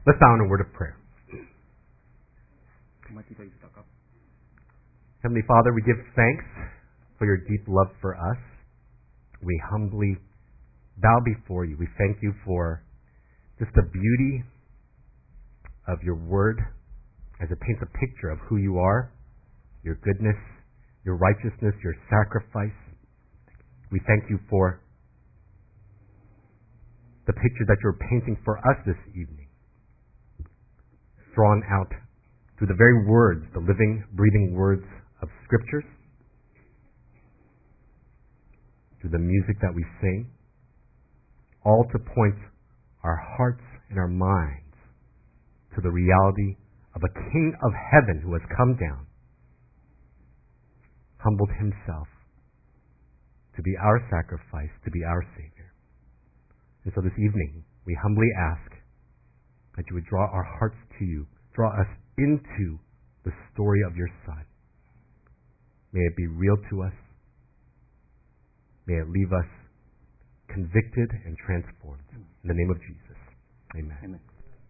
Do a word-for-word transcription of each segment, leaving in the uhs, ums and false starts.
Let's bow in a word of prayer. Heavenly Father, we give thanks for your deep love for us. We humbly bow before you. We thank you for just the beauty of your word as it paints a picture of who you are, your goodness, your righteousness, your sacrifice. We thank you for the picture that you're painting for us this evening, drawn out through the very words, the living, breathing words of Scriptures, through the music that we sing, all to point our hearts and our minds to the reality of a King of heaven who has come down, humbled himself to be our sacrifice, to be our Savior. And so this evening, we humbly ask that you would draw our hearts to you, draw us into the story of your Son. May it be real to us. May it leave us convicted and transformed. In the name of Jesus. Amen. Amen.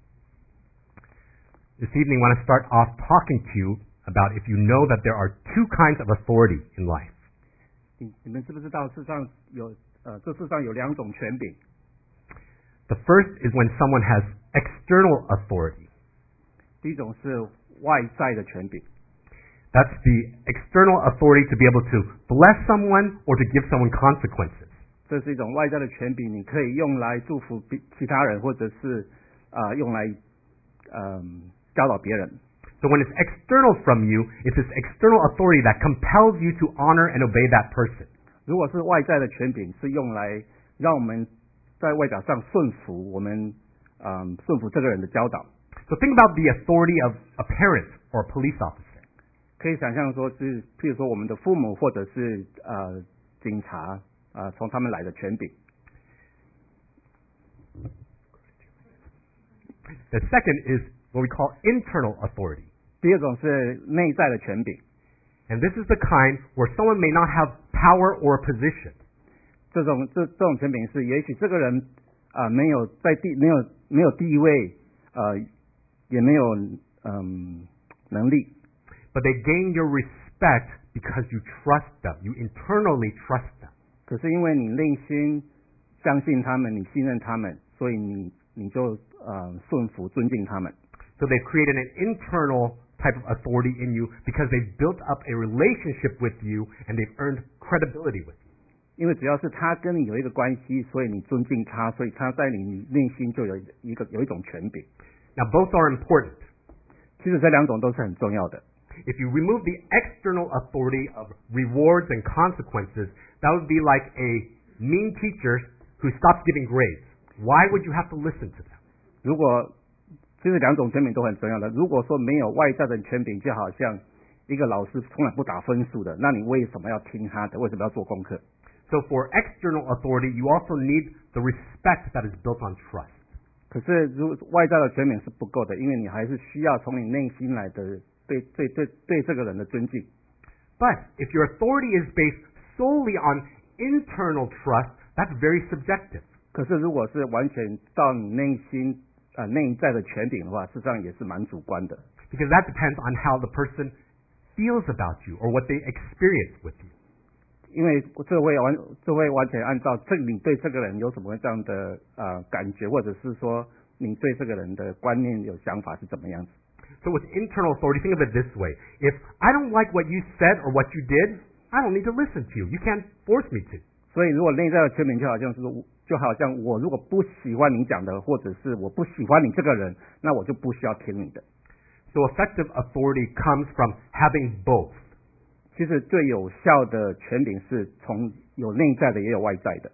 This evening, I want to start off talking to you about if you know that there are two kinds of authority in life. 你们知不知道世上有呃这世上有两种权柄？ The first is when someone has external authority. 第一种是外在的权柄。 That's the external authority to be able to bless someone or to give someone consequences. 这是一种外在的权柄，你可以用来祝福其他人，或者是啊、呃、用来嗯、呃、教导别人。 So when it's external from you, it's this external authority that compels you to honor and obey that person. 如果是外在的权柄，是用来让我们在外表上顺服我们嗯顺服这个人的教导。 So think about the authority of a parent or a police officer. 可以想象说是，譬如说我们的父母或者是呃警察啊、呃，从他们来的权柄。 The second is what we call internal authority. 第二种是内在的权柄。 And this is the kind where someone may not have power or a position. 这种这这种权柄是，也许这个人啊、呃、没有在地没有没有地位，呃也没有嗯能力。 But they gain your respect because you trust them. You internally trust them. 可是因为你内心相信他们，你信任他们，所以你你就呃顺服尊敬他们。 So they've created an internal type of authority in you because they've built up a relationship with you and they've earned credibility with you. 因为只要是他跟你有一个关系，所以你尊敬他，所以他在你内心就有一个有一种权柄。 Now both are important. 其实这两种都是很重要的。 If you remove the external authority of rewards and consequences, that would be like a mean teacher who stops giving grades. Why would you have to listen to them? 如果其实两种权柄都很重要的。如果说没有外在的权柄，就好像一个老师从来不打分数的，那你为什么要听他的？为什么要做功课？ So for external authority, you also need the respect that is built on trust. 可是如外在的权柄是不够的，因为你还是需要从你内心来的对对对对这个人的尊敬。 But if your authority is based solely on internal trust, that's very subjective. 可是如果是完全到你内心呃内在的权柄的话，事实上也是蛮主观的。 Because that depends on how the person feels about you or what they experience with you. 因为这会完这会完全按照这你对这个人有什么这样的呃感觉，或者是说你对这个人的观念有想法是怎么样子。 So with internal authority, think of it this way. If I don't like what you said or what you did, I don't need to listen to you. You can't force me to. 所以如果内在的权柄就好像是就好像我如果不喜欢你讲的，或者是我不喜欢你这个人，那我就不需要听你的。 So effective authority comes from having both. 其实最有效的权柄是从有内在的也有外在的。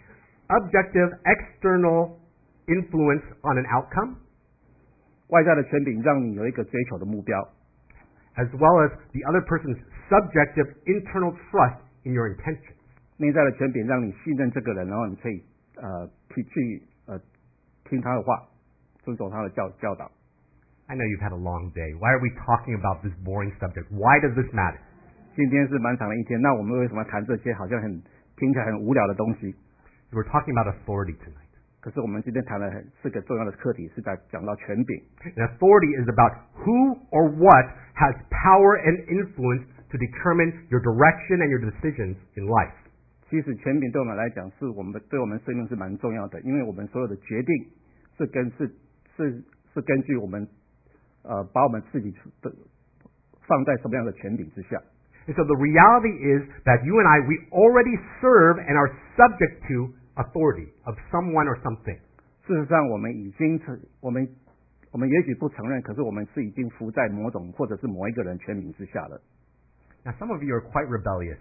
Objective external influence on an outcome, 外在的权柄让你有一个追求的目标， as well as the other person's subjective internal trust in your intentions. 内在的权柄让你信任这个人，然后你可以呃去去呃听他的话，遵守他的教教导。 I know you've had a long day. Why are we talking about this boring subject? Why does this matter? 今天是蛮长的一天，那我们为什么谈这些好像很听起来很无聊的东西？ We're talking about authority tonight. 可是我们今天谈了四个重要的课题，是在讲到权柄。 And authority is about who or what has power and influence to determine your direction and your decisions in life. 其实权柄对我们来讲，是我们对我们生命是蛮重要的，因为我们所有的决定是根是是是根据我们呃把我们自己的放在什么样的权柄之下。 And so the reality is that you and I, we already serve and are subject to authority of someone or something. 事实上，我们已经我们我们也许不承认，可是我们是已经服在某种或者是某一个人权柄之下了。 Now, some of you are quite rebellious.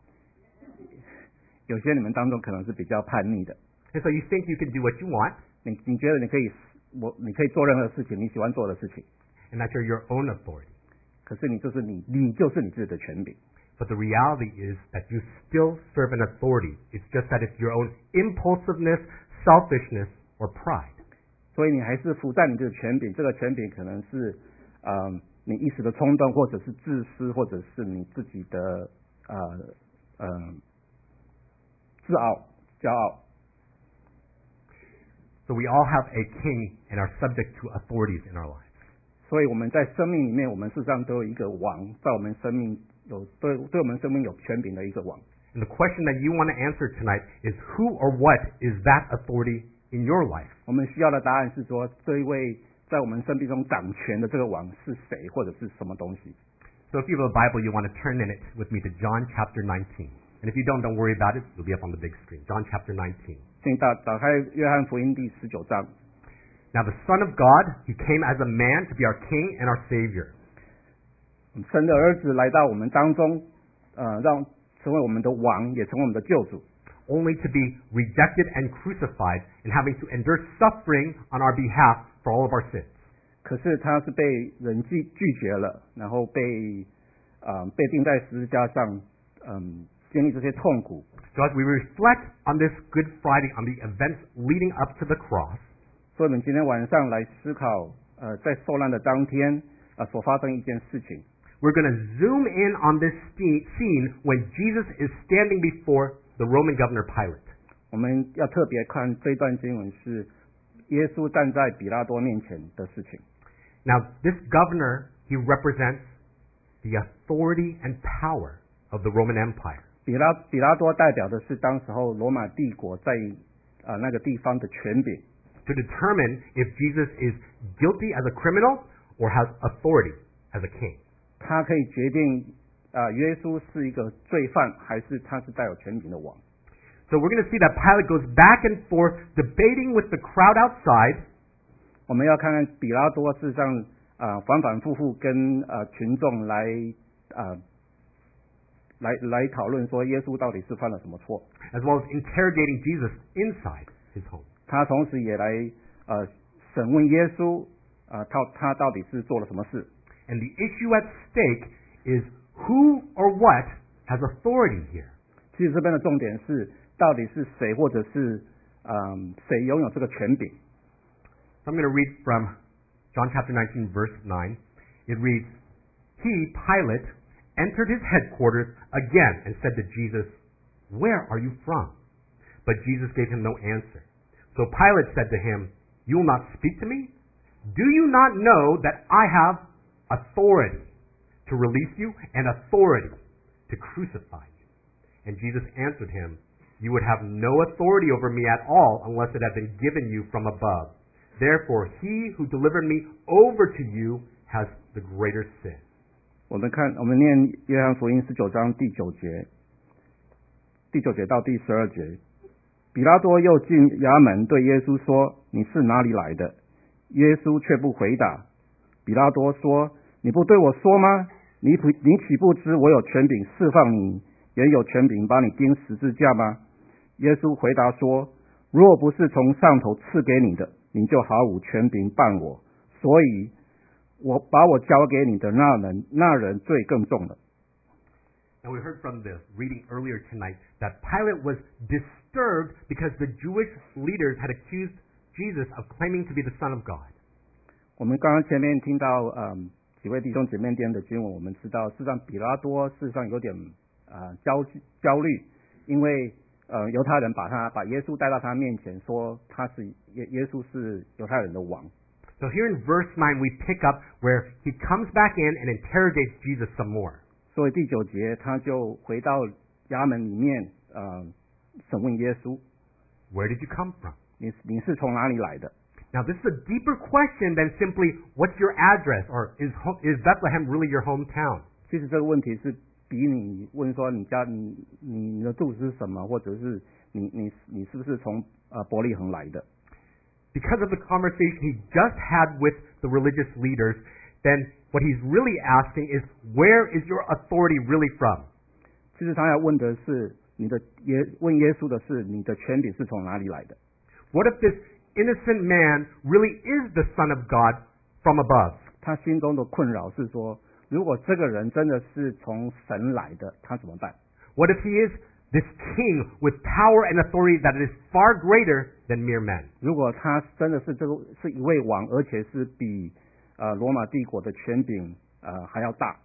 有些你们当中可能是比较叛逆的。 And so you think you can do what you want. 你你觉得你可以我你可以做任何事情，你喜欢做的事情。 And that you're your own authority. 可是你就是你，你就是你自己的权柄。 But the reality is that you still serve an authority. It's just that it's your own impulsiveness, selfishness, or pride. 所以你还是服在你的权柄，这个权柄可能是，呃，你一时的冲动，或者是自私，或者是你自己的呃呃自傲、骄傲。 So we all have a king and are subject to authorities in our lives. 所以我们在生命里面，我们事实上都有一个王，在我们生命有对对我们生命有权柄的一个王。 And the question that you want to answer tonight is who or what is that authority in your life? 我们需要的答案是说，这一位在我们生命中掌权的这个王是谁，或者是什么东西。 So if you have a Bible, you want to turn in it with me to John chapter nineteen. And if you don't, don't worry about it. It'll be up on the big screen. John chapter nineteen. 请打打开约翰福音第十九章。 Now the Son of God, He came as a man to be our King and our Savior. 神的儿子来到我们当中，呃，让成为我们的王，也成为我们的救主。 Only to be rejected and crucified and having to endure suffering on our behalf for all of our sins. 可是他是被人拒拒绝了，然后被呃被钉在十字架上，嗯，经历这些痛苦。 So as we reflect on this Good Friday, on the events leading up to the cross, 所以我们今天晚上来思考，呃，在受难的当天，呃，所发生一件事情。 we're going to zoom in on this scene when Jesus is standing before the Roman governor Pilate. 我们要特别看这段经文是耶稣站在比拉多面前的事情。 Now, this governor, he represents the authority and power of the Roman Empire. 比拉比拉多代表的是当时候罗马帝国在呃那个地方的权柄。 To determine if Jesus is guilty as a criminal or has authority as a king. 他可以决定啊、呃，耶稣是一个罪犯，还是他是带有权柄的王。 So we're going to see that Pilate goes back and forth debating with the crowd outside. 我们要看看比拉多事实上啊、呃、反反复复跟呃群众来啊、呃、来来讨论说耶稣到底是犯了什么错。 As well as interrogating Jesus inside his home. 他同时也来呃审问耶稣啊、呃，他他到底是做了什么事。 And the issue at stake is who or what has authority here. 其实这边的重点是到底是谁或者是嗯谁拥有这个权柄。 So I'm going to read from John chapter nineteen verse nine. It reads, He, Pilate, entered his headquarters again and said to Jesus, Where are you from? But Jesus gave him no answer. So Pilate said to him, You will not speak to me? Do you not know that I have authority to release you and authority to crucify you? And Jesus answered him, You would have no authority over me at all unless it had been given you from above. Therefore, he who delivered me over to you has the greater sin. 我们看，我们念约翰福音十九章第九节，第九节到第十二节。比拉多又进衙门对耶稣说：“你是哪里来的？”耶稣却不回答。比拉多说：“你不对我说吗？你不，你岂不知我有权柄释放你，也有权柄把你钉十字架吗？”耶稣回答说：“若不是从上头赐给你的，你就毫无权柄办我。所以，我把我交给你的那人，那人罪更重了。” Now we heard from the reading earlier tonight that Pilate was disturbed because the Jewish leaders had accused Jesus of claiming to be the Son of God. 我们刚刚前面听到嗯几位弟兄姐妹念的经文，我们知道事实上比拉多事实上有点啊、呃、焦焦虑，因为呃犹太人把他把耶稣带到他面前，说他是耶耶稣是犹太人的王。 So here in verse nine we pick up where he comes back in and interrogates Jesus some more. 所以第九节他就回到衙门里面，呃，审问耶稣， Where did you come from? 你你是从哪里来的？ Now this is a deeper question than simply what's your address or is home, is Bethlehem really your hometown? 其实这个问题是比你问说你家你你你的住址是什么，或者是你你你是不是从呃伯利恒来的？ Because of the conversation he just had with the religious leaders, then what he's really asking is where is your authority really from? 其实他要问的是你的耶问耶稣的是你的权柄是从哪里来的？ What if this innocent man really is the Son of God from above? 他心中的困扰是说，如果这个人真的是从神来的，他怎么办？ What if he is this king with power and authority that is far greater than mere men? 如果他真的是这个是一位王，而且是比呃罗马帝国的权柄呃还要大，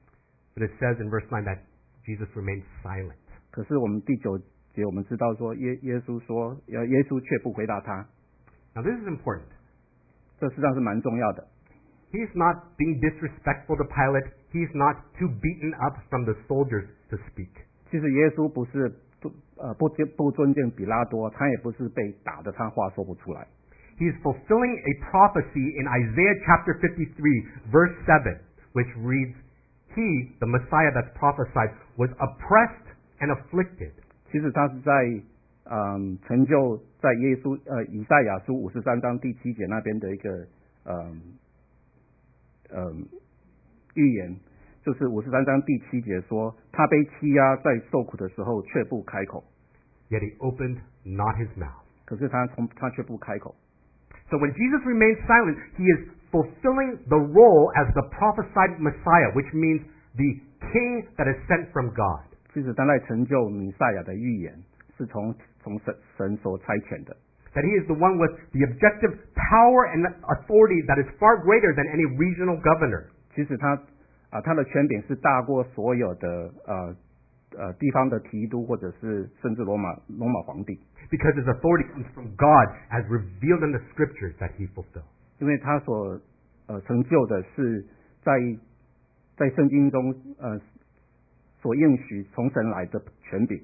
But it says in verse nine that Jesus remained silent. 可是我们第九节我们知道说耶耶稣说，呃耶稣却不回答他， Now this is important. 这实际上是蛮重要的。 He's not being disrespectful to Pilate. He's not too beaten up from the soldiers to speak. 其实耶稣不是不呃不不尊敬比拉多，他也不是被打的，他话说不出来。 He is fulfilling a prophecy in Isaiah chapter fifty-three, verse seven, which reads, He, the Messiah that's prophesied, was oppressed and afflicted. 其实他是在嗯成就在耶稣呃以赛亚书五十三章第七节那边的一个嗯嗯预言，就是五十三章第七节说，他被欺压，在受苦的时候却不开口， Yet he opened not his mouth. 可是他从他却不开口。 So when Jesus remains silent, he is fulfilling the role as the prophesied Messiah, which means the king that is sent from God. 其实他在成就弥赛亚的预言，是从从神神所差遣的。 That he is the one with the objective power and authority that is far greater than any regional governor. 其实他啊、他的权柄是大过所有的呃呃地方的提督，或者是甚至罗马罗马皇帝， Because his authority comes from God as revealed in the scriptures that he fulfilled. 因为他所呃成就的是在在圣经中呃所应许从神来的权柄。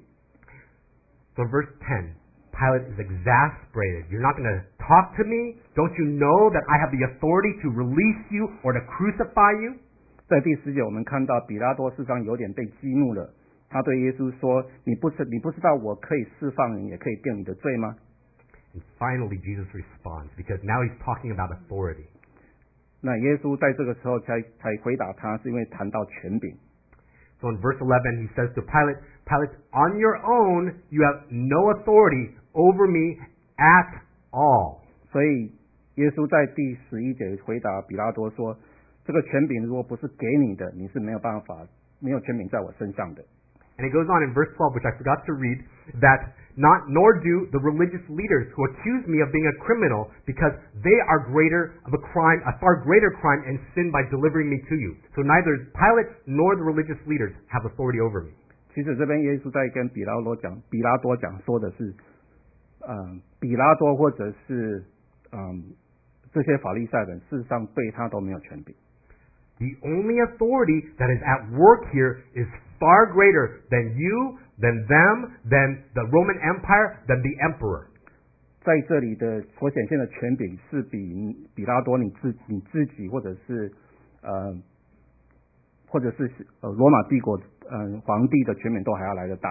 So in verse ten, Pilate is exasperated. You're not going to talk to me? Don't you know that I have the authority to release you or to crucify you? 在第十节，我们看到比拉多事实上有点被激怒了，他对耶稣说：“你不是你不知道我可以释放你，也可以定你的罪吗？” And finally, Jesus responds because now he's talking about authority. 那耶稣在这个时候才才回答他，是因为谈到权柄。 So in verse eleven, he says to Pilate, Pilate, on your own, you have no authority over me at all. 所以耶稣在第十一节回答比拉多说：“这个权柄如果不是给你的，你是没有办法，没有权柄在我身上的。” And it goes on in verse twelve, which I forgot to read, that not nor do the religious leaders who accuse me of being a criminal, because they are greater of a crime, a far greater crime and sin by delivering me to you. So neither Pilate nor the religious leaders have authority over me. 其实这边耶稣在跟比拉多讲，比拉多讲说的是，嗯，比拉多或者是嗯这些法利赛人，事实上对他都没有权柄。 The only authority that is at work here is far greater than you, than them, than the Roman Empire, than the emperor. 在这里的所显现的权柄是比比拉多你自你自己，或者是呃，或者是呃罗马帝国呃皇帝的权柄都还要来得大。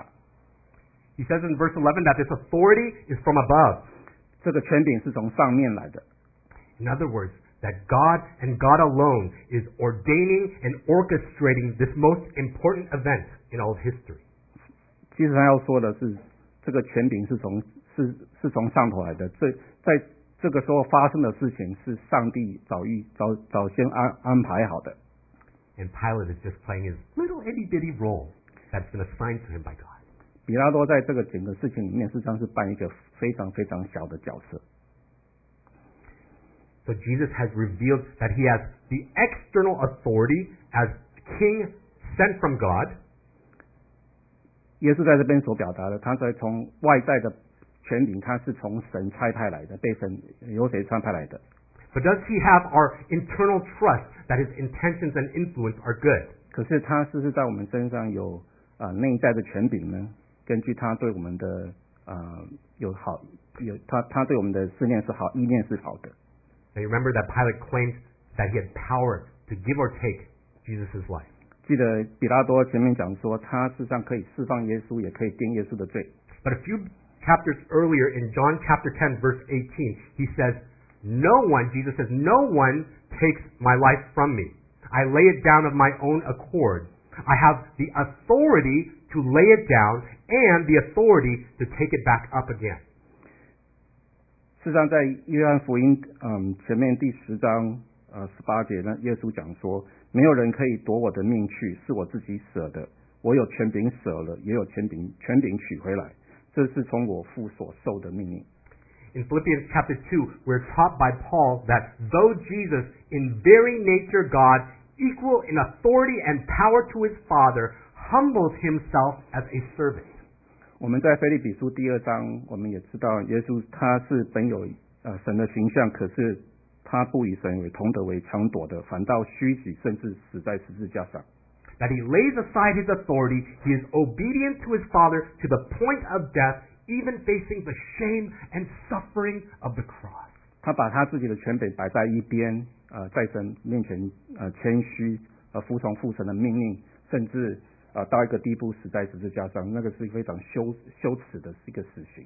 He says in verse eleven that this authority is from above. 这个权柄是从上面来的。 In other words, that God and God alone is ordaining and orchestrating this most important event in all of history. 其实他要说的是，这个权柄是从是是从上头来的。这在这个时候发生的事情是上帝早预早早先安安排好的。 And Pilate is just playing his little itty bitty role that's been assigned to him by God. 比拉多在这个整个事情里面，事实上是扮一个非常非常小的角色。 So Jesus has revealed that he has the external authority as king sent from God. 耶稣在这边所表达的，他在从外在的权柄，他是从神差派来的，被神由谁差派来的。 But does he have our internal trust that his intentions and influence are good? 可是他是不是在我们身上有啊、呃、内在的权柄呢？根据他对我们的啊、呃、有好有他他对我们的思念是好，意念是好的。 Now you remember that Pilate claimed that he had power to give or take Jesus' life. 记得比拉多前面讲说，他事实上可以释放耶稣，也可以定耶稣的罪。 But a few chapters earlier in John chapter ten verse eighteen, he says, No one, Jesus says, no one takes my life from me. I lay it down of my own accord. I have the authority to lay it down and the authority to take it back up again. 事实上，在约翰福音嗯前面第十章呃十八节呢，耶稣讲说，没有人可以夺我的命去，是我自己舍的。我有权柄舍了，也有权柄权柄取回来，这是从我父所受的命令。 In Philippians chapter two, we're taught by Paul that though Jesus, in very nature God, equal in authority and power to his Father, humbles himself as a servant. 我们在腓立比书第二章，我们也知道耶稣他是本有呃神的形象，可是他不以神为同等为强夺的，反倒虚己，甚至死在十字架上。 That he lays aside his authority, he is obedient to his Father to the point of death, even facing the shame and suffering of the cross. 他把他自己的权柄摆在一边，呃，在神面前呃谦虚，呃服从父神的命令，甚至呃到一个地步死在十字架上，那个是非常羞羞耻的一个死刑。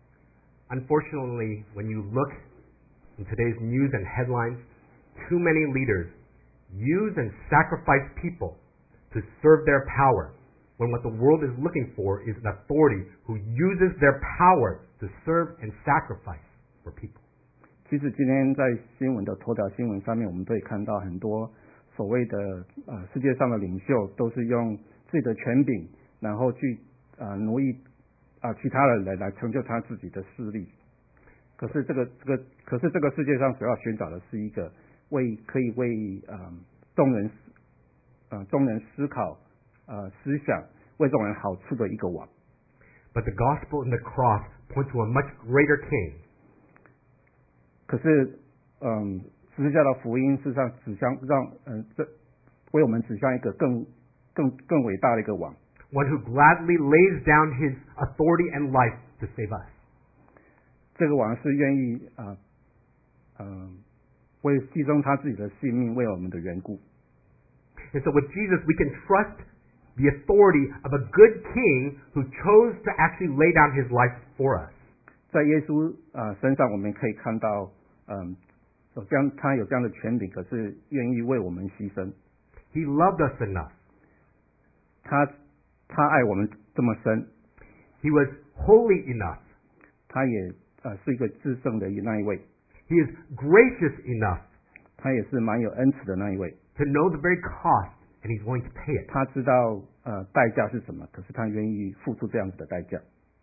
Unfortunately, when you look in today's news and headlines, too many leaders use and sacrifice people to serve their power, when what the world is looking for is an authority who uses their power to serve and sacrifice for people. 其实今天在新闻的头条新闻上面，我们可以看到很多所谓的呃世界上的领袖，都是用自己的权柄，然后去呃奴役啊、呃、其他的人来成就他自己的势力。可是这个这个，可是这个世界上所要寻找的是一个为可以为呃众人呃众人思考呃思想为众人好处的一个网。 But the gospel and the cross point to a much greater king. 可是，嗯，十字架的福音事实上指向让嗯这为我们指向一个更更更伟大的一个网。 One who gladly lays down his authority and life to save us. 这个王是愿意啊嗯、呃呃、为牺牲他自己的性命为我们的缘故。 And so with Jesus, we can trust the authority of a good king who chose to actually lay down his life for us. 在耶稣啊、呃、身上，我们可以看到，嗯，有这样他有这样的权柄，可是愿意为我们牺牲。 He loved us enough. 他他爱我们这么深。 He was holy enough. 他也呃是一个至圣的那一位。 He is gracious enough. 他也是蛮有恩慈的那一位。 To know the very cost, and he's willing to pay it. 他知道呃代价是什么，可是他愿意付出这样子的代价。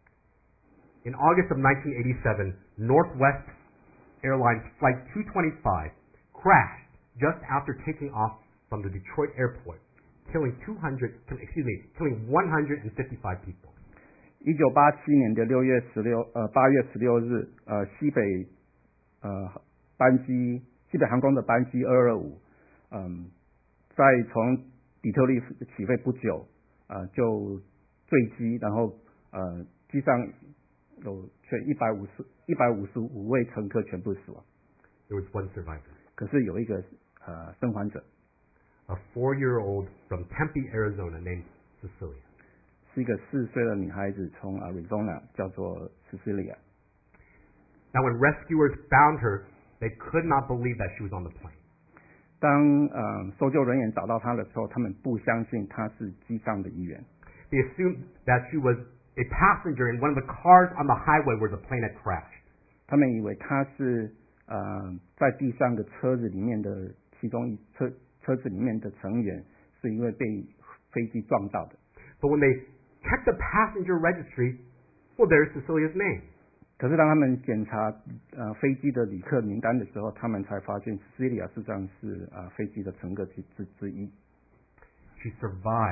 In August of nineteen eighty-seven, Northwest Airlines Flight two twenty-five crashed just after taking off from the Detroit airport, killing two hundred, excuse me, killing one hundred fifty-five people. 一九八七年的六月十六呃八月十六日，呃西北呃班机西北航空的班机二二五，嗯，在从底特律起飞不久，呃就坠机，然后呃机上有全一百五十一百五十五位乘客全部死亡。 There was one survivor. 可是有一个呃生还者。 A four-year-old from Tempe, Arizona, named Cecilia. 是一个四岁的女孩子，从 Arizona 叫做 Cecilia。 Now, when rescuers found her, they could not believe that she was on the plane. 当呃搜救人员找到她的时候，他们不相信她是机上的一员。 They assumed that she was a passenger in one of the cars on the highway where the plane had crashed. 他们以为她是呃在地上的车子里面的其中一车车子里面的成员，是因为被飞机撞到的。 But when they checked the passenger registry, well, there's Cecilia's name. 可是当他们检查呃飞机的旅客名单的时候，他们才发现 Cecilia 事实上是呃飞机的乘客之之之一。 She survived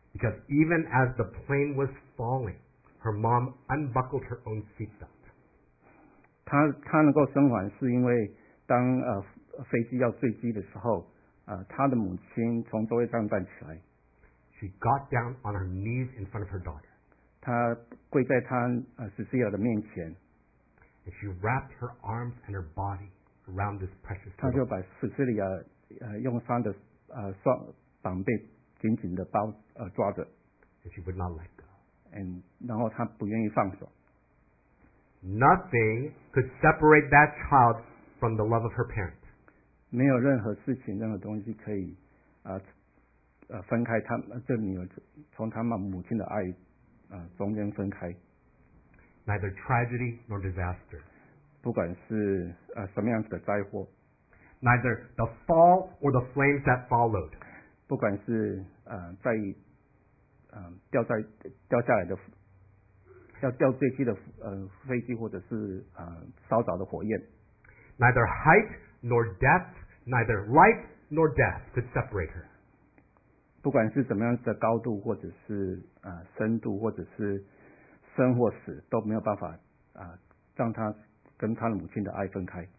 Because even as the plane was falling, her mom unbuckled her own seatbelt. 他他能够生还，是因为当呃飞机要坠机的时候，呃，他的母亲从座位上站起来， She got down on her knees in front of her daughter. 他跪在他呃史西亚的面前， And she wrapped her arms and her body around this precious 他 little 就把史西亚呃用他的呃双膀臂紧紧的包呃抓着， and she would not let go. 嗯，然后他不愿意放手。 Nothing could separate that child from the love of her parent. 没有任何事情、任何东西可以啊 呃, 呃分开他这女儿从他们母亲的爱啊、呃、中间分开。 Neither tragedy nor disaster. 不管是呃什么样子的灾祸， Neither the fall or the flames that followed. 不管是呃在呃掉在掉下来的要掉坠机的呃飞机，或者是呃烧着的火焰， Neither height nor depth, neither life nor death could separate her. 不管是怎么样子的高度，或者是呃深度，或者是生或死，都没有办法啊、呃、让他跟他的母亲的爱分开。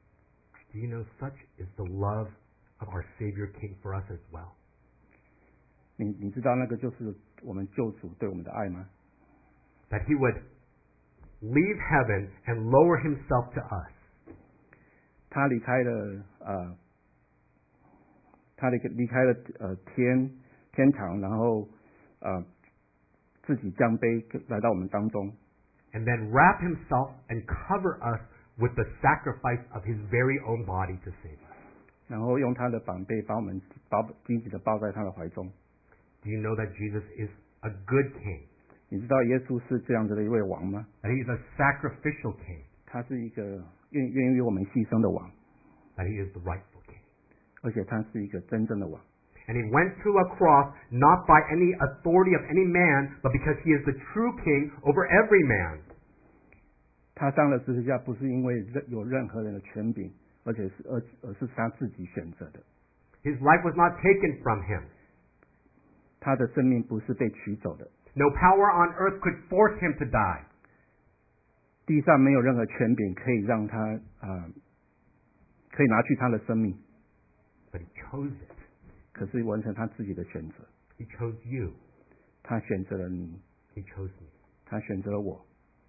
Do you know such is the love of our Savior King for us as well? 你你知道那个就是我们救主对我们的爱吗？ That he would leave heaven and lower himself to us. 他离开了呃，他离离开了呃天天堂，然后呃自己降卑来到我们当中， And then wrap himself and cover us with the sacrifice of his very own body to save us. 然后用他的膀臂把我们包紧紧的抱在他的怀中。 Do you know that Jesus is a good king? 你知道耶稣是这样子的一位王吗？ That he's a sacrificial king? 他是一个愿愿意为我们牺牲的王， That he is the rightful king? 而且他是一个真正的王。 And he went to a cross not by any authority of any man, but because he is the true king over every man. 他上了十字架，不是因为任有任何人的权柄，而且是而而是他自己选择的。 His life was not taken from him. 他的生命不是被取走的， No power on earth could force him to die. 地上没有任何权柄可以让他啊、呃，可以拿去他的生命， But he chose it. 可是完成他自己的选择。 He chose you. 他选择了你， He chose me. 他选择了我，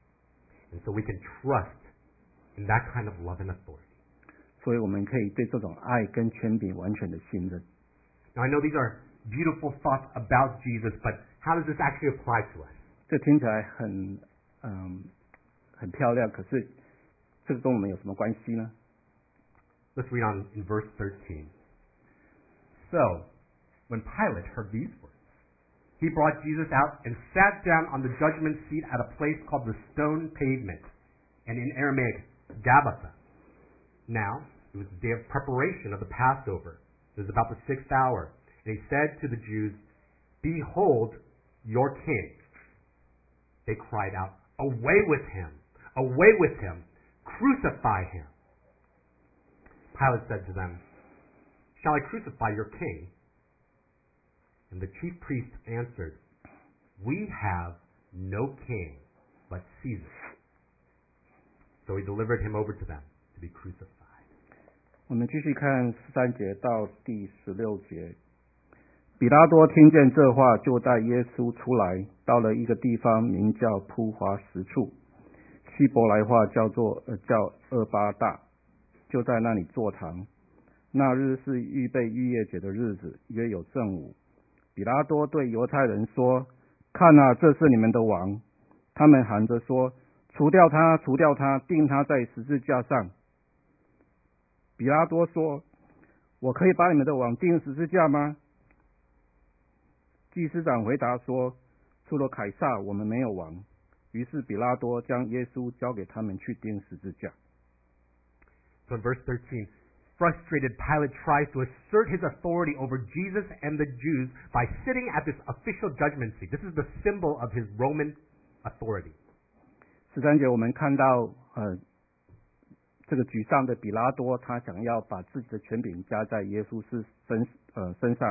And so we can trust in that kind of love and authority. 所以我们可以对这种爱跟权柄完全的信任。 Now I know these are beautiful thoughts about Jesus, but how does this actually apply to us? 这听起来很嗯很漂亮，可是这个跟我们有什么关系呢？ Let's read on in verse thirteen. So, when Pilate heard these words, he brought Jesus out and sat down on the judgment seat at a place called the Stone Pavement, and in Aramaic, Gabbatha. Now, it was the day of preparation of the Passover. It was about the sixth hour. And he said to the Jews, "Behold your king." They cried out, "Away with him! Away with him! Crucify him!" Pilate said to them, "Shall I crucify your king?" And the chief priests answered, "We have no king but Caesar." So he delivered him over to them to be crucified. 我们继续看十三节到第十六节。比拉多听见这话，就带耶稣出来，到了一个地方，名叫铺华石处，希伯来话叫做呃叫厄巴大，就在那里坐堂。那日是预备逾越节的日子，约有正午。比拉多对犹太人说：“看啊，这是你们的王。”他们喊着说：“除掉他，除掉他，钉他在十字架上。”比拉多说：“我可以把你们的王钉十字架吗？”祭司长回答说：“除了凯撒，我们没有王。”于是比拉多将耶稣交给他们去钉十字架。 So in verse thirteen, frustrated, Pilate tries to assert his authority over Jesus and the Jews by sitting at this official judgment seat. This is the symbol of his Roman authority. 十三节我们看到，呃，这个沮丧的比拉多，他想要把自己的权柄加在耶稣是身呃身上，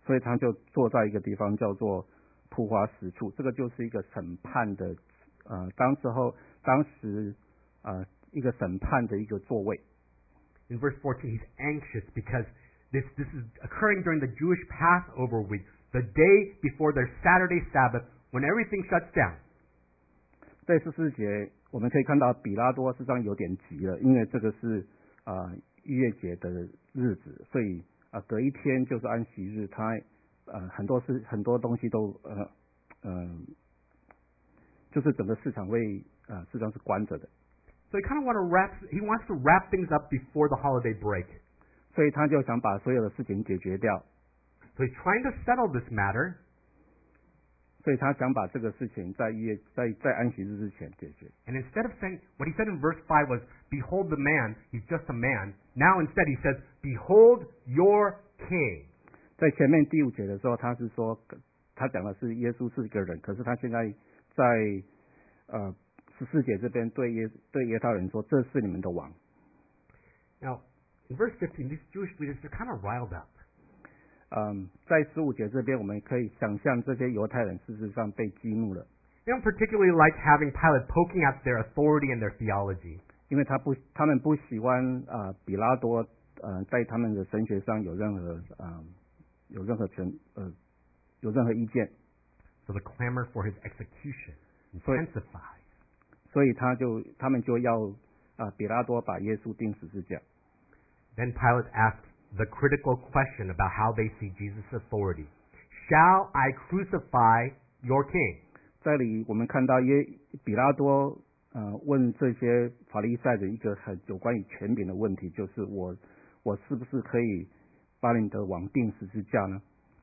所以他就坐在一个地方叫做铺花石处，这个就是一个审判的呃，当时候当时呃一个审判的一个座位。 In verse fourteen, he's anxious because this, this is occurring during the Jewish Passover week, the day before their Saturday Sabbath, when everything shuts down. 在十四节，我们可以看到比拉多实际上有点急了，因为这个是啊、呃、逾越节的日子，所以啊、呃、隔一天就是安息日，他呃很多事很多东西都呃呃就是整个市场会呃实际上是关着的。 So he kind of want to wrap, he wants to wrap things up before the holiday break. 所以他就想把所有的事情解决掉。 So he's trying to settle this matter. 所以他想把这个事情在月在在安息日之前解决。 And instead of saying, what he said in verse five was, behold the man, he's just a man. Now instead he says, behold your king. 在前面第五节的时候，他是说他讲的是耶稣是一个人，可是他现在在呃十四节这边对耶对耶他人说，这是你们的王。 Now, in verse fifteen, these Jewish leaders, they're kind of riled up. 嗯，在十五节这边，我们可以想象这些犹太人事实上被激怒了， They don't particularly like having Pilate poking at their authority and their theology. 因为他不他们不喜欢啊、呃、比拉多呃在他们的神学上有任何啊、呃、有任何权呃有任何意见， So the clamor for his execution So- intensifies. 所以他就他们就要啊、呃比拉多把耶稣钉十字架。 Then Pilate asks the critical question about how they see Jesus' authority. Shall I crucify your king? 这里我们看到耶比拉多呃问这些法利赛人一个很有关于权柄的问题，就是我我是不是可以把你的王钉十字架呢？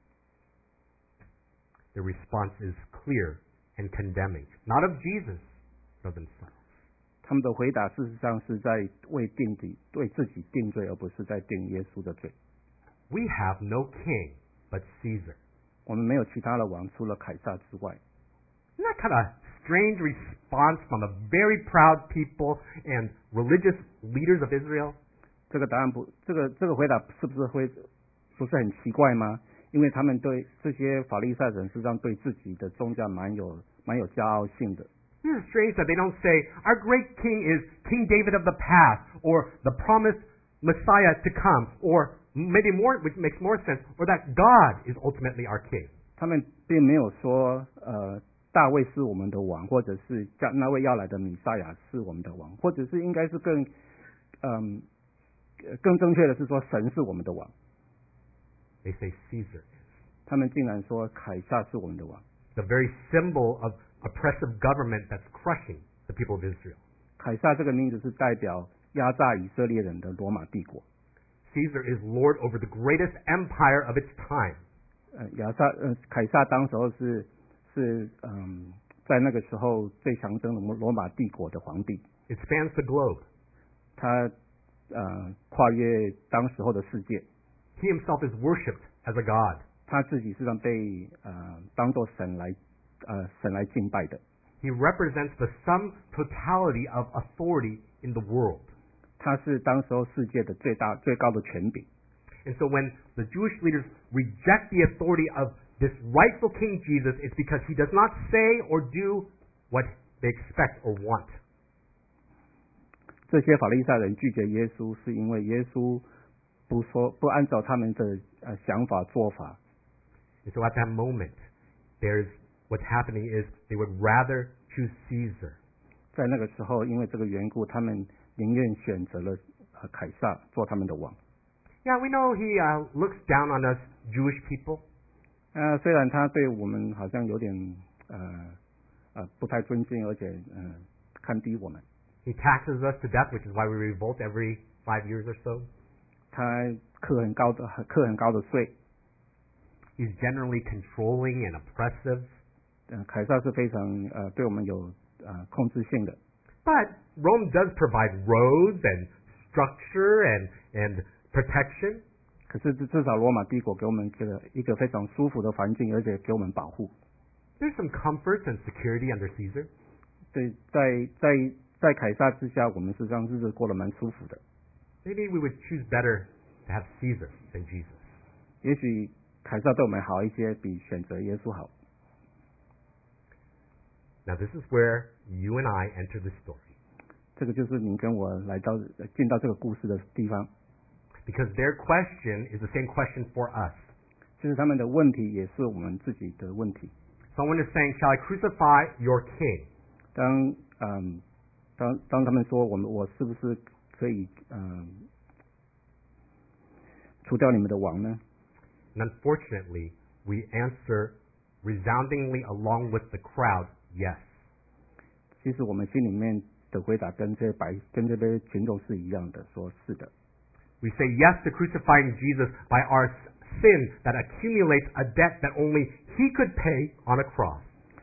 The response is clear and condemning, not of Jesus, but of themselves. 他们的回答事实上是在为定己对自己定罪，而不是在定耶稣的罪。 We have no king but Caesar. 我们没有其他的王，除了凯撒之外。 Isn't that kind of strange response from the very proud people and religious leaders of Israel? 这个答案不，这个这个回答是不是会不是很奇怪吗？因为他们对这些法利赛人实际上对自己的宗教蛮有蛮有骄傲性的。 Isn't it strange that they don't say, our great king is King David of the past, or the promised Messiah to come, or maybe more, which makes more sense, or that God is ultimately our king. 他们并没有说，呃，大卫是我们的王，或者是将那位要来的弥赛亚是我们的王，或者是应该是更，嗯、呃更正确的是说神是我们的王。 They say Caesar is. 他们竟然说凯撒是我们的王。 The very symbol of oppressive government that's crushing the people of Israel. 凯撒这个名字是代表压榨以色列人的罗马帝国。 Caesar is lord over the greatest empire of its time. 呃，亚撒呃，凯撒当时候是是嗯，在那个时候最象征罗罗马帝国的皇帝， It spans the globe. 他呃跨越当时候的世界， He himself is worshipped as a god. 他自己实际上被呃当做神来呃神来敬拜的， He represents the sum totality of authority in the world. 他是当时候世界的最大最高的权柄。 And so when the Jewish leaders reject the authority of this rightful King Jesus, it's because he does not say or do what they expect or want. 这些法利赛人拒绝耶稣，是因为耶稣不说不按照他们的呃想法做法。 And so at that moment, there's what's happening is they would rather choose Caesar. 在那个时候，因为这个缘故，他们宁愿选择了呃凯撒做他们的王。 Yeah, we know he uh, looks down on us Jewish people. 呃，虽然他对我们好像有点呃呃不太尊敬，而且嗯、呃、看低我们。 He taxes us to death, which is why we revolt every five years or so. 他课很高的课很高的税。 He's generally controlling and oppressive. 呃，凯撒是非常呃对我们有呃控制性的。 But Rome does provide roads and structure and, and protection. 可是至至少罗马帝国给我们这个一个非常舒服的环境，而且给我们保护。 There's some comforts and security under Caesar. 对，在在在凯撒之下，我们实际上日子过得蛮舒服的。 Maybe we would choose better to have Caesar than Jesus. 也许凯撒对我们好一些，比选择耶稣好。 Now this is where you and I enter the story. 这个就是你跟我来到进到这个故事的地方， Because their question is the same question for us. 就是他们的问题也是我们自己的问题。 Someone is saying, shall I crucify your king? 当嗯当当他们说我们我是不是可以嗯除掉你们的王呢？ And unfortunately, we answer resoundingly along with the crowd, yes. 其实我们心里面的回答跟这些白跟这些群众是一样的，说是的。 We say yes to crucifying Jesus by our sin that accumulates a debt that only he could pay on a cross.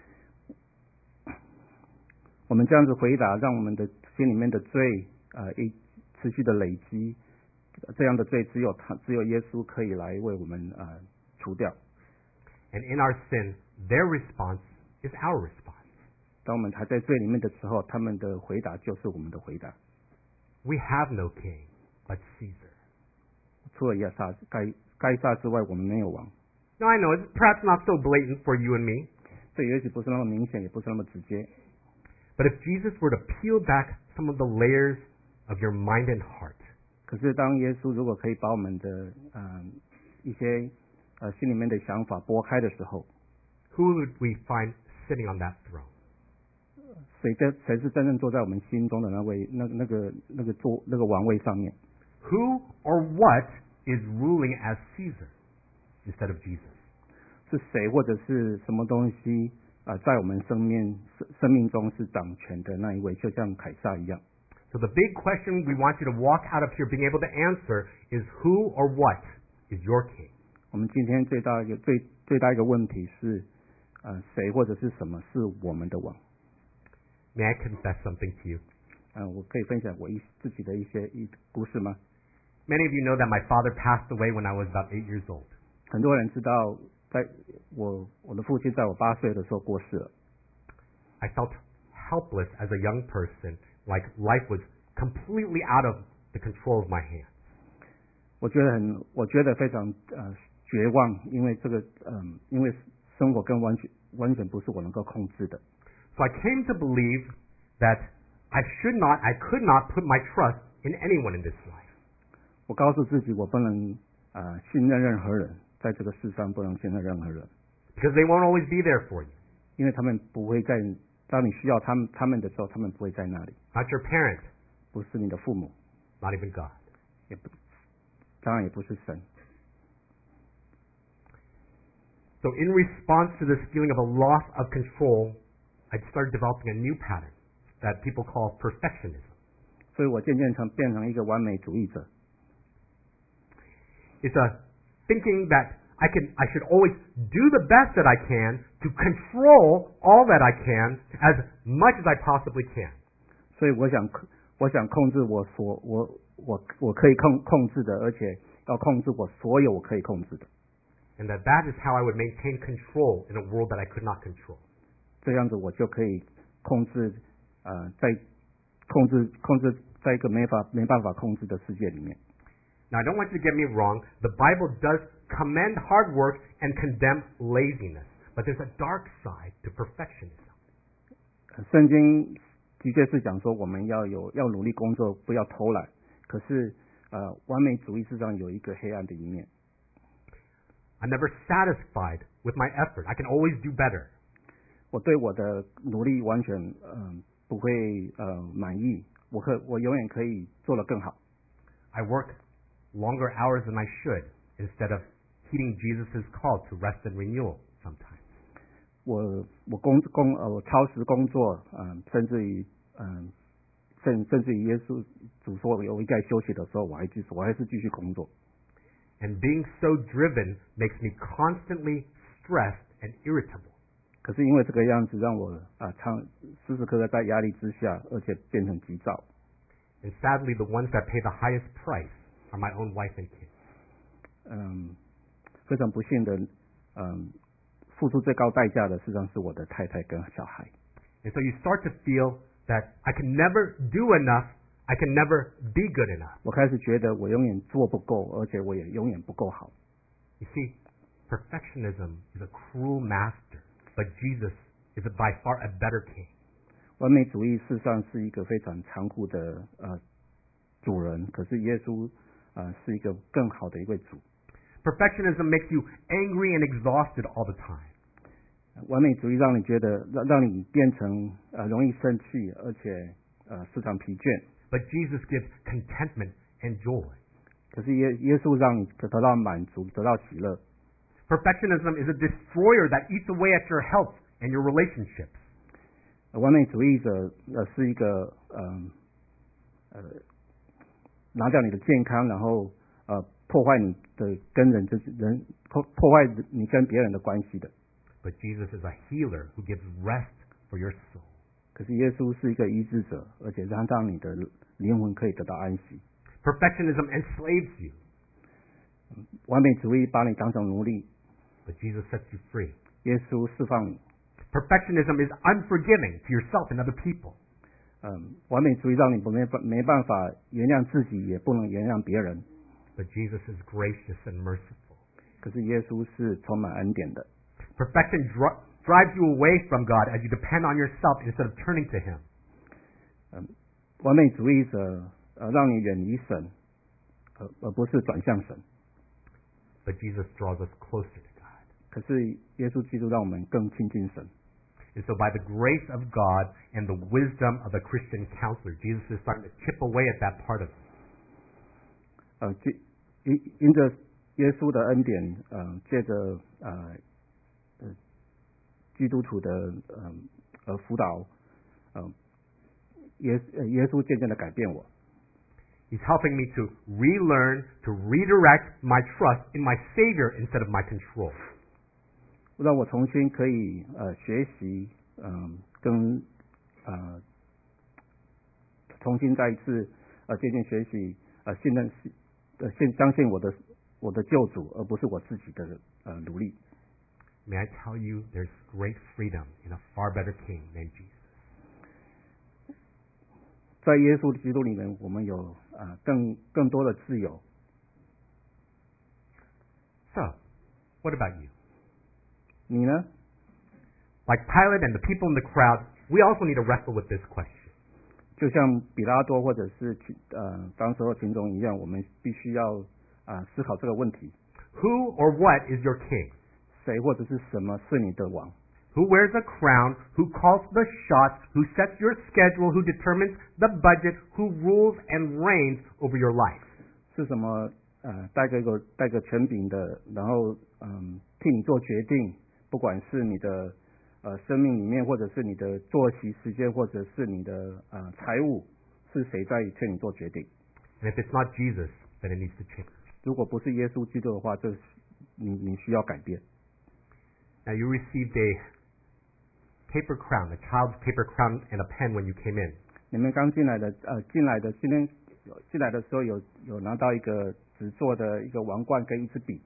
我们这样子回答，让我们的心里面的罪呃一持续的累积，这样的罪只有他只有耶稣可以来为我们呃除掉。 And in our sin, their response is our response. 当我们还在罪里面的时候，他们的回答就是我们的回答。 We have no king but Caesar. 除了亚撒该该撒之外，我们没有王。 Now I know it's perhaps not so blatant for you and me, 这也许不是那么明显，也不是那么直接。 but if Jesus were to peel back some of the layers of your mind and heart, 可是当耶稣如果可以把我们的嗯、呃、一些呃心里面的想法拨开的时候， who would we find sitting on that throne? 谁真谁是真正坐在我们心中的那位那那个那个坐那个王位上面？ Who or what is ruling as Caesar instead of Jesus? 是谁或者是什么东西啊、呃，在我们生命生生命中是掌权的那一位，就像凯撒一样。 So the big question we want you to walk out of here being able to answer is who or what is your king? 我们今天最大一个最最大一个问题是，呃，谁或者是什么是我们的王？ May I confess something to you? 嗯、呃，我可以分享我一自己的一些一故事吗？ Many of you know that my father passed away when I was about eight years old. 很多人知道，在我我的父亲在我八岁的时候过世了。 I felt helpless as a young person, like life was completely out of the control of my hands. 我觉得很，我觉得非常呃绝望，因为这个嗯、因为生活跟完全完全不是我能够控制的。 So I came to believe that I should not, I could not put my trust in anyone in this life. 我告诉自己，我不能啊、呃信任任何人，在这个世上不能信任任何人， Because they won't always be there for you. 因为他们不会在当你需要他们他们的时候，他们不会在那里， Not your parent, 不是你的父母， not even God. 也不当然也不是神。 So in response to this feeling of a loss of control, I started developing a new pattern that people call perfectionism. 所以我渐渐成变成一个完美主义者。 It's a thinking that I can, I should always do the best that I can to control all that I can as much as I possibly can. 所以我想我想控制我所我我我可以控控制的，而且要控制我所有我可以控制的。 And that that is how I would maintain control in a world that I could not control. 这样子我就可以控制呃在控制控制在一个没法没办法控制的世界里面。 Now, I don't want you to get me wrong. The Bible does commend hard work and condemn laziness. But there's a dark side to perfectionism. 圣经的确是讲说我们要有要努力工作，不要偷懒。可是呃，完美主义事实上有一个黑暗的一面。 I'm never satisfied with my effort. I can always do better. 我对我的努力完全嗯、呃、不会呃满意，我可我永远可以做得更好。 I work longer hours than I should instead of heeding Jesus' call to rest and renewal sometimes. 我我工工呃我超时工作，嗯、呃，甚至于嗯、呃，甚甚至于耶稣主说我应该休息的时候，我还继续我还是继续工作。 And being so driven makes me constantly stressed and irritable. 可是因为这个样子，让我啊常时时刻刻在压力之下，而且变成急躁。 And sadly, the ones that pay the highest price are my own wife and kids. 嗯，非常不幸的，嗯，付出最高代价的，实际上是我的太太跟小孩。 And so you start to feel that I can never do enough. I can never be good enough. 我开始觉得我永远做不够，而且我也永远不够好。 You see, Perfectionism is a cruel master, but Jesus is by far a better king. 完美主义事实上是一个非常残酷的呃主人，可是耶稣呃是一个更好的一位主。 Perfectionism makes you angry and exhausted all the time. 完美主义让你觉得让让你变成呃容易生气，而且呃时常疲倦。 But Jesus gives contentment and joy. 可是耶耶稣让你得到满足，得到喜乐。 Perfectionism is a destroyer that eats away at your health and your relationships. 完美主义者呃是一个嗯 呃, 呃拿掉你的健康，然后呃破坏你的跟人之人破破坏你跟别人的关系的。 But Jesus is a healer who gives rest for your soul. 可是耶稣是一个医治者，而且让让你的灵魂可以得到安息。 Perfectionism enslaves you. 完美主义把你当成奴隶， But Jesus sets you free. 耶稣释放你。 Perfectionism is unforgiving to yourself and other people. 嗯，完美主义让你不没没办法原谅自己，也不能原谅别人。 But Jesus is gracious and merciful. 可是耶稣是充满恩典的。 Perfection dri- drives you away from God as you depend on yourself instead of turning to Him. 嗯，完美主义者呃让你远离神，而而不是转向神。 But Jesus draws us closer to God. 可是耶稣基督让我们更亲近神。 And so by the grace of God and the wisdom of a Christian counselor, Jesus is starting to chip away at that part of us. 呃，因因着耶稣的恩典，呃，借着呃呃基督徒的呃呃辅导，呃耶呃耶稣渐渐的改变我。 He's helping me to relearn, to redirect my trust in my Savior instead of my control. 让我重新可以呃学习，嗯、呃，跟呃重新再一次呃渐渐学习呃信任呃信相信我的我的救主，而不是我自己的呃努力。 May I tell you, there's great freedom in a far better King than Jesus. 在耶稣基督里面，我们有呃更更多的自由。 So, what about you? 你呢？ Like Pilate and the people in the crowd, we also need to wrestle with this question. 就像比拉多或者是呃当时候群众一样，我们必须要啊、呃、思考这个问题： Who or what is your king? 谁或者是什么是你的王？ Who wears a crown? Who calls the shots? Who sets your schedule? Who determines the budget? Who rules and reigns over your life? 是什么呃带个一个带个权柄的，然后嗯替你做决定，不管是你的呃生命里面，或者是你的作息时间，或者是你的呃财务，是谁在替你做决定？ And if it's not Jesus, then it needs to change. 如果不是耶稣基督的话，这是你你需要改变。 Now you received a paper crown, a child's paper crown and a pen when you came in. 你们刚进来的呃进来的今天进来的时候有有拿到一个纸做的一个王冠跟一支笔。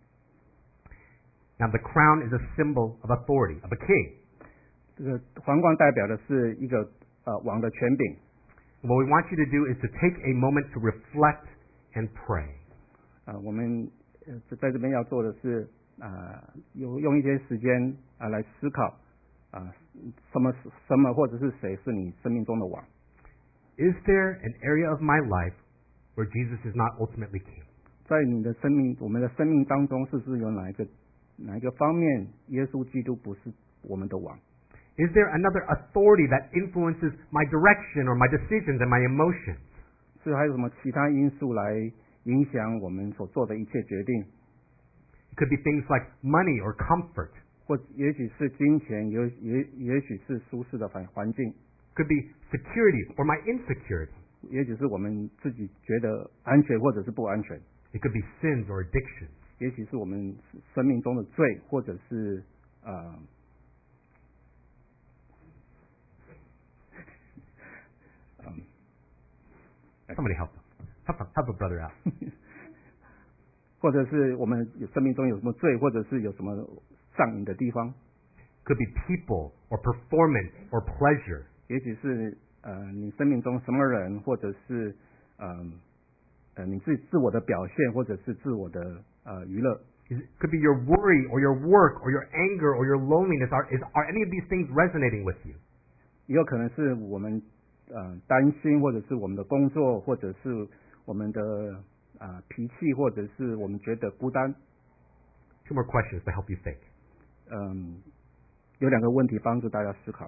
Now the crown is a symbol of authority, of a king. 这个皇冠代表的是一个呃王的权柄。 What we want you to do is to take a moment to reflect and pray. 啊、呃，我们呃在这边要做的是啊、呃，有用一些时间啊、呃、来思考啊、呃，什么什么或者是谁是你生命中的王？ Is there an area of my life where Jesus is not ultimately king? 在你的生命，我们的生命当中，是不是有哪一个哪一个方面，耶稣基督不是我们的王？ Is there another authority that influences my direction or my decisions and my emotions? 是还有什么其他因素来影响我们所做的一切决定？ It could be things like money or comfort. 或也许是金钱，也也也许是舒适的环环境， It could be security or my insecurity. 也许是我们自己觉得安全或者是不安全， It could be sins or addictions. 也许是我们生命中的罪，或者是呃。嗯 Somebody help them. Help a, help a brother out. 或者是我们有生命中有什么罪，或者是有什么上瘾的地方， Could be people or performance or pleasure. 也许是呃你生命中什么人，或者是呃呃你自自我的表现，或者是自我的呃娱乐。 It could be your worry or your work or your anger or your loneliness. Are, is, are any of these things resonating with you? 也有可能是我们呃担心，或者是我们的工作，或者是我们的啊、呃、脾气，或者是我们觉得孤单。 Two more questions to help you think. 嗯，有两个问题帮助大家思考。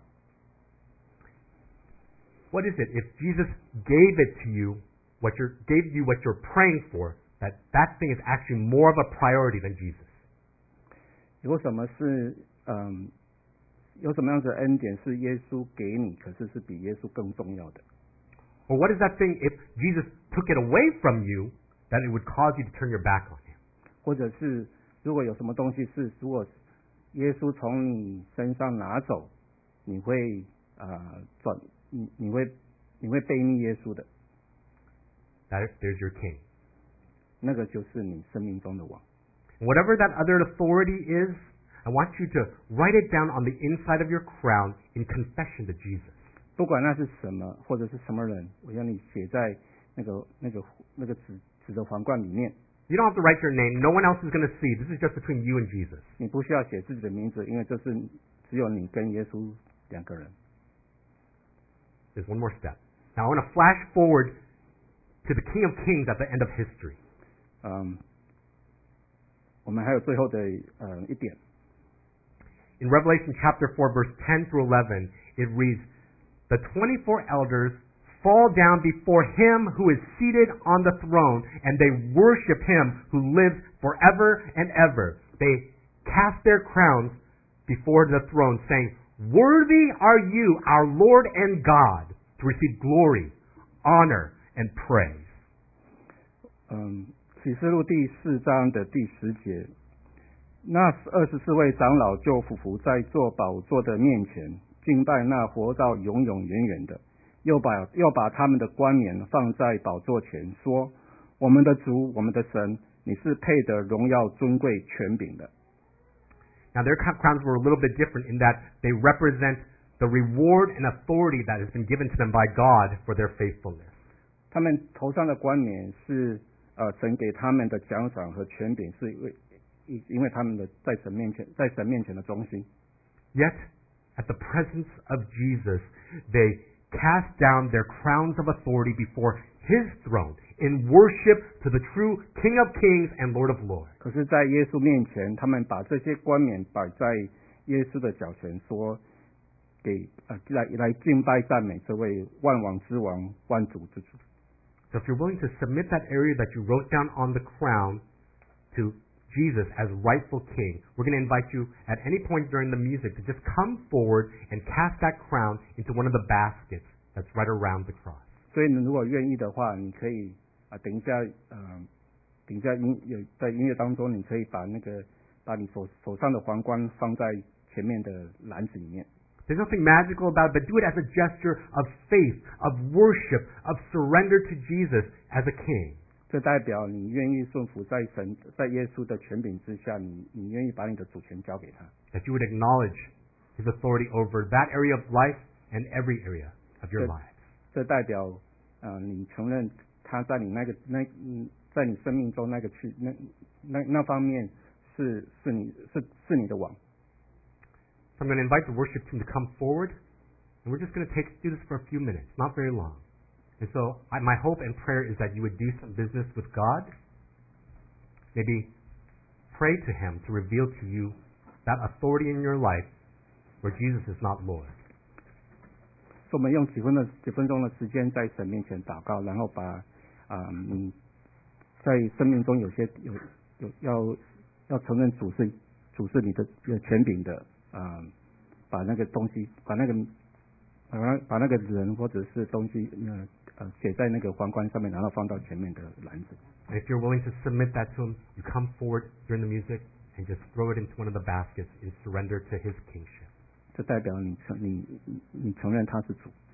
What is it if Jesus gave it to you, what you're, gave you what you're praying for, that that thing is actually more of a priority than Jesus? 有什么是嗯，有什么样子的恩典是耶稣给你，可是是比耶稣更重要的？ Or what is that thing if Jesus took it away from you, that it would cause you to turn your back on him? 或者是如果有什么东西是如果耶稣从你身上拿走，你会啊、呃、转你你会你会背逆耶稣的， That there's your king. 那个就是你生命中的王。 And whatever that other authority is, I want you to write it down on the inside of your crown in confession to Jesus. 不管那是什么或者是什么人，我要你写在那个那个那个纸纸的皇冠里面。 You don't have to write your name. No one else is going to see. This is just between you and Jesus. 你不需要写自己的名字，因为这是只有你跟耶稣两个人。 There's one more step. Now I want to flash forward to the King of Kings at the end of history. 嗯，我们还有最后的呃一点， In Revelation chapter four, verse ten through eleven, it reads, The twenty-four elders fall down before him who is seated on the throne, and they worship him who lives forever and ever. They cast their crowns before the throne, saying, Worthy are you, our Lord and God, to receive glory, honor, and praise. 嗯，启示录第四章的第十节，那二十四位长老就俯伏在坐宝座的面前，敬拜那活到永永远远的，又把又把他们的冠冕放在宝座前，说：我们的主，我们的神，你是配得荣耀、尊贵、权柄的。 Now their crowns were a little bit different in that they represent the reward and authority that has been given to them by God for their faithfulness. 他们头上的冠冕是呃神给他们的奖赏和权柄，是因为因为他们的在神面前在神面前的忠心。 Yet, at the presence of Jesus, they cast down their crowns of authority before his throne in worship to the true King of Kings and Lord of Lords. 可是，在耶稣面前，他们把这些冠冕摆在耶稣的脚前，说给呃来来敬拜赞美这位万王之王、万主之主。 So if you're willing to submit that area that you wrote down on the crown to Jesus as rightful king, we're going to invite you at any point during the music to just come forward and cast that crown into one of the baskets that's right around the cross. 所以，你如果愿意的话，你可以啊、呃，等一下，呃，等一下音有在音乐当中，你可以把那个把你手手上的皇冠放在前面的篮子里面。 There's nothing magical about it, but do it as a gesture of faith, of worship, of surrender to Jesus as a king. 这代表你愿意顺服在神在耶稣的权柄之下，你你愿意把你的主权交给他。 That you would acknowledge his authority over that area of life and every area of your lives. 这代表呃，你承认他在你那个那嗯，在你生命中那个区那那那方面是是你是是你的王。 So I'm going to invite the worship team to come forward, and we're just going to take do this for a few minutes, not very long. And so I, my hope and prayer is that you would do some business with God. Maybe pray to him to reveal to you that authority in your life where Jesus is not Lord. 我们用几分的几分钟的时间在神面前祷告，然后把啊你、嗯、在生命中有些有有要要承认主是主是你的有权柄的啊、嗯，把那个东西把那个把那把那个人或者是东西呃呃写在那个皇冠上面，然后放到前面的篮子。 And if you're willing to submit that to him, you come forward during the music and just throw it into one of the baskets in surrender to his kingship. 这代表你承你你承认他是主。